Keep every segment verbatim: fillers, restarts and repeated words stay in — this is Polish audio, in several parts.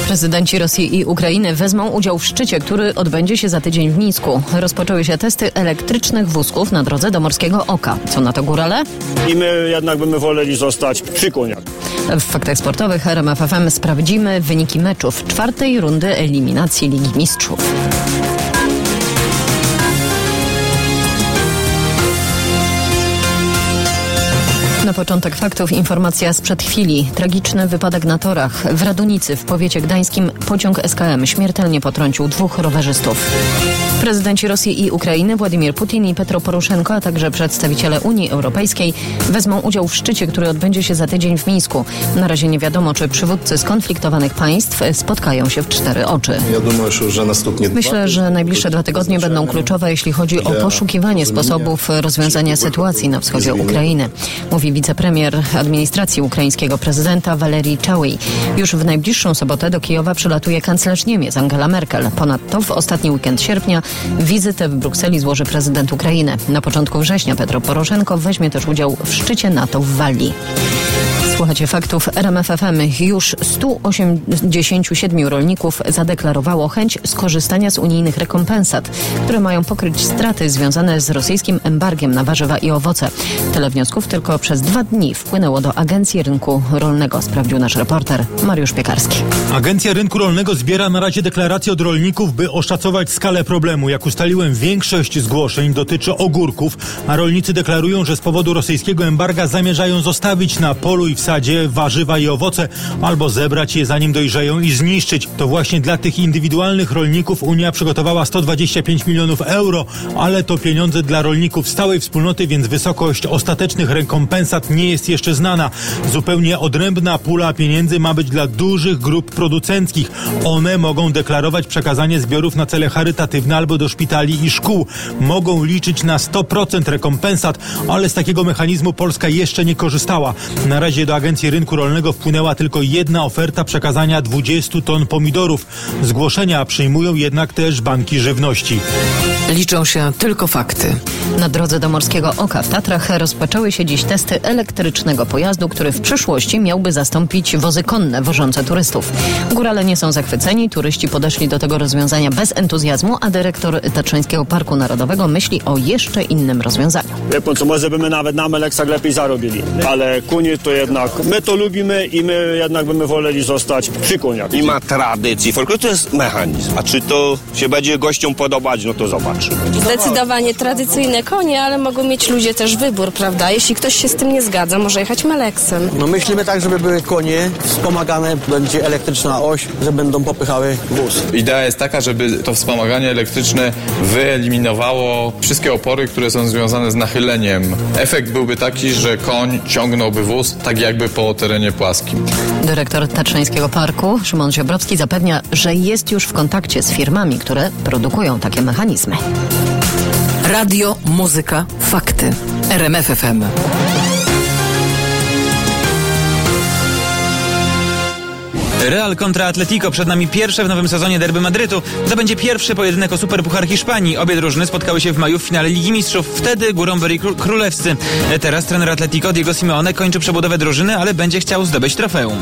Prezydenci Rosji i Ukrainy wezmą udział w szczycie, który odbędzie się za tydzień w Mińsku. Rozpoczęły się testy elektrycznych wózków na drodze do Morskiego Oka. Co na to górale? I my jednak byśmy woleli zostać przy koniach. W faktach sportowych R M F F M sprawdzimy wyniki meczów czwartej rundy eliminacji Ligi Mistrzów. Na początek faktów informacja sprzed chwili. Tragiczny wypadek na torach. W Radunicy w powiecie gdańskim pociąg S K M śmiertelnie potrącił dwóch rowerzystów. Prezydenci Rosji i Ukrainy Władimir Putin i Petro Poroszenko, a także przedstawiciele Unii Europejskiej wezmą udział w szczycie, który odbędzie się za tydzień w Mińsku. Na razie nie wiadomo, czy przywódcy skonfliktowanych państw spotkają się w cztery oczy. Myślę, że najbliższe dwa tygodnie będą kluczowe, jeśli chodzi o poszukiwanie sposobów rozwiązania sytuacji na wschodzie Ukrainy, mówi wicepremier administracji ukraińskiego prezydenta Walerij Czałij. Już w najbliższą sobotę do Kijowa przylatuje kanclerz Niemiec Angela Merkel. Ponadto w ostatni weekend sierpnia wizytę w Brukseli złoży prezydent Ukrainy. Na początku września Petro Poroszenko weźmie też udział w szczycie NATO w Walii. Słuchacie faktów R M F F M. Już stu osiemdziesięciu siedmiu rolników zadeklarowało chęć skorzystania z unijnych rekompensat, które mają pokryć straty związane z rosyjskim embargiem na warzywa i owoce. Tyle wniosków tylko przez dwa dni wpłynęło do Agencji Rynku Rolnego, sprawdził nasz reporter Mariusz Piekarski. Agencja Rynku Rolnego zbiera na razie deklaracje od rolników, by oszacować skalę problemu. Jak ustaliłem, większość zgłoszeń dotyczy ogórków, a rolnicy deklarują, że z powodu rosyjskiego embarga zamierzają zostawić na polu i w sadzie warzywa i owoce, albo zebrać je zanim dojrzeją i zniszczyć. To właśnie dla tych indywidualnych rolników Unia przygotowała sto dwadzieścia pięć milionów euro, ale to pieniądze dla rolników z całej wspólnoty, więc wysokość ostatecznych rekompensat nie jest jeszcze znana. Zupełnie odrębna pula pieniędzy ma być dla dużych grup producenckich. One mogą deklarować przekazanie zbiorów na cele charytatywne albo do szpitali i szkół. Mogą liczyć na sto procent rekompensat, ale z takiego mechanizmu Polska jeszcze nie korzystała. Na razie do Agencji Rynku Rolnego wpłynęła tylko jedna oferta przekazania dwudziestu ton pomidorów. Zgłoszenia przyjmują jednak też banki żywności. Liczą się tylko fakty. Na drodze do Morskiego Oka w Tatrach rozpoczęły się dziś testy elektrycznego pojazdu, który w przyszłości miałby zastąpić wozy konne wożące turystów. Górale nie są zachwyceni, turyści podeszli do tego rozwiązania bez entuzjazmu, a dyrektor Tatrzańskiego Parku Narodowego myśli o jeszcze innym rozwiązaniu. Wie pan co, może byśmy nawet na Meleksach lepiej zarobili, ale konie to jednak, my to lubimy i my jednak byśmy woleli zostać przy koniach. Nie ma tradycji, folklor to jest mechanizm, a czy to się będzie gościom podobać, no to zobaczymy. Zdecydowanie tradycyjne konie, ale mogą mieć ludzie też wybór, prawda? Jeśli ktoś się z tym nie zgadza, może jechać Meleksem. No myślimy tak, żeby były konie wspomagane, będzie elektryczna oś, że będą popychały wóz. Idea jest taka, żeby to wspomaganie elektryczne wyeliminowało wszystkie opory, które są związane z nachyleniem. Efekt byłby taki, że koń ciągnąłby wóz tak jakby po terenie płaskim. Dyrektor Tatrzańskiego Parku Szymon Ziobrowski zapewnia, że jest już w kontakcie z firmami, które produkują takie mechanizmy. Radio, muzyka, fakty. R M F F M. Real kontra Atletico. Przed nami pierwsze w nowym sezonie derby Madrytu. To będzie pierwszy pojedynek o Superpuchar Hiszpanii. Obie drużyny spotkały się w maju w finale Ligi Mistrzów. Wtedy górą byli królewscy. Teraz trener Atletico Diego Simeone kończy przebudowę drużyny, ale będzie chciał zdobyć trofeum.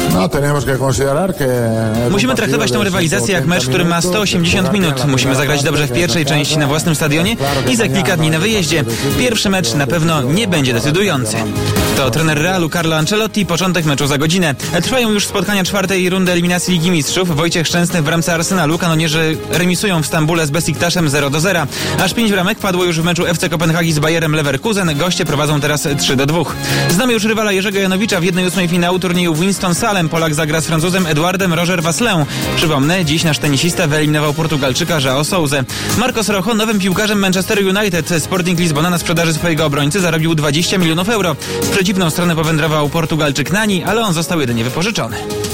Musimy traktować tę rywalizację jak mecz, który ma sto osiemdziesiąt minut. Musimy zagrać dobrze w pierwszej części na własnym stadionie i za kilka dni na wyjeździe. Pierwszy mecz na pewno nie będzie decydujący. To trener Realu Carlo Ancelotti. Początek meczu za godzinę. Trwają już spotkania czwartej rundy eliminacji Ligi Mistrzów. Wojciech Szczęsny w bramce Arsenalu. Kanonierzy remisują w Stambule z Besiktasem zero do zera. Aż pięć bramek padło już w meczu F C Kopenhagi z Bayerem Leverkusen. Goście prowadzą teraz trzy do dwóch. Znamy już rywala Jerzego Janowicza w jednej ósmej finału turnieju w Winston-Salem. Polak zagra z Francuzem Eduardem Roger Vasselin. Przypomnę, dziś nasz tenisista wyeliminował Portugalczyka João Sousę. Marcos Rojo, nowym piłkarzem Manchester United. Sporting Lizbona na sprzedaży swojego obrońcy zarobił dwadzieścia milionów euro. W przeciwną stronę powędrował Portugalczyk Nani, ale on został jedynie wypożyczony.